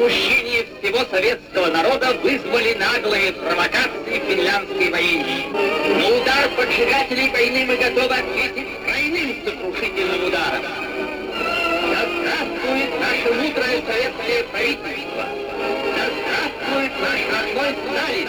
возмущение всего советского народа вызвали наглые провокации финляндской военщины. На удар поджигателей войны мы готовы ответить тройным сокрушительным ударом. Да здравствует наше мудрое советское правительство! Да здравствует наш родной Сталин!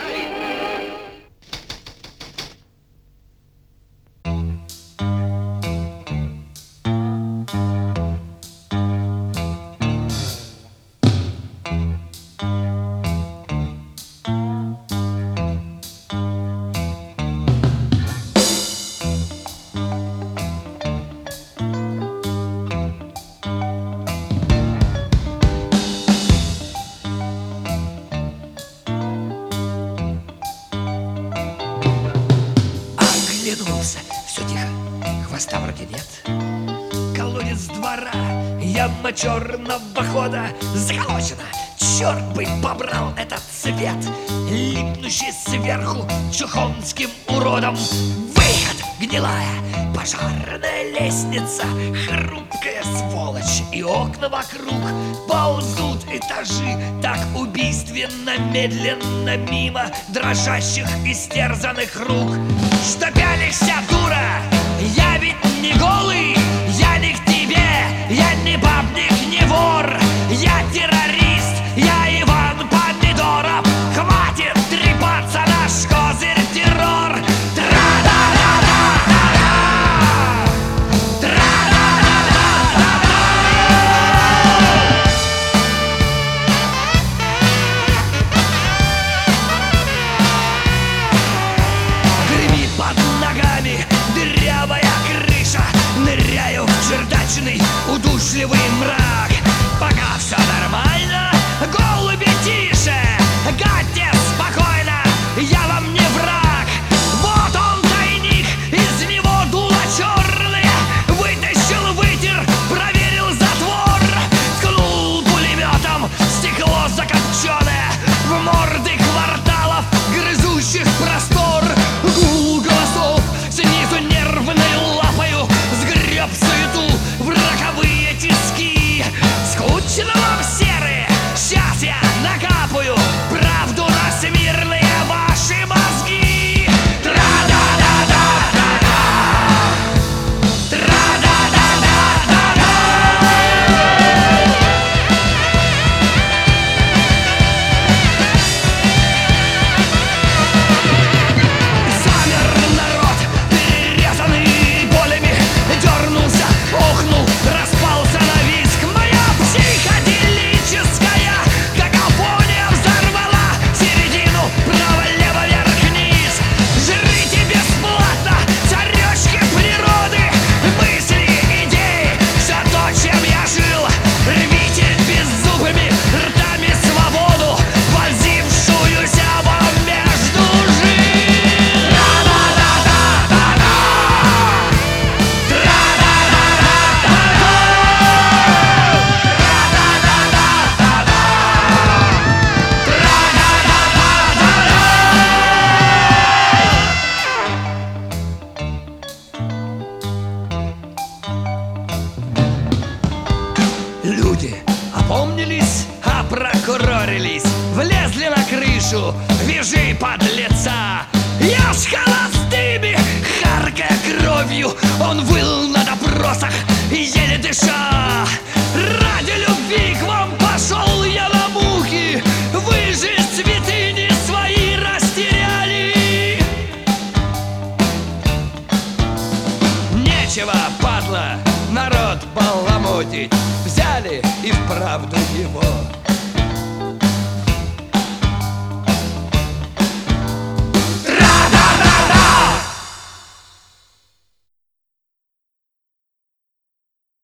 Оглянулся, все тихо, хвоста вроде нет. Колодец двора, яма черного хода заколочена. Черт бы побрал этот цвет, липнущий сверху чухонским уродом. Выход, гнилая пожарная лестница, хрупкая сволочь, и окна вокруг ползут этажи так убийственно медленно мимо дрожащих истерзанных рук. Что пялишься, дура? Я ведь не голый, я не к тебе, я не бабник, не вор, я террорист, я Иван Помидоров. Хватит трепаться, наш козырь террор. Гремит под ногами дырявая крыша, ныряю в чердачный удушливый мрак. Пока все нормально, голуби тише, гадьте спокойно, я вам не враг. Вот он тайник, из него дуло черные, вытащил, вытер, проверил затвор. Ткнул пулеметом стекло закопченное в морды кварталов грызущих простор. Гул голосов снизу нервной лапою сгреб суету в роковые тиски. Скучно вам, серые, сейчас я накапаю правду на смирные ваши мозги. Тра-да-да-да-да-да, тра-да-да-да-да-да. Замер народ, перерезанный болями, дернулся, охнул, распался на визг. Моя психоделическая какофония взорвала середину право-лево, вверх-вниз. Жрите бесплатно царёчки природы, мысли, идеи, все то, чем я жил. Рвите беззубыми ртами свободу, вонзившуюся вам между жил. Тра-да-да-да-да-да, люди опомнились, опрокурорились, влезли на крышу, вяжи подлеца. Я с холостыми, харкая кровью, он выл на допросах, еле дыша. Ради любви к вам пошел я на муки, вы же святыни свои растеряли. Нечего, падла, народ баламутить, взяли и вправду его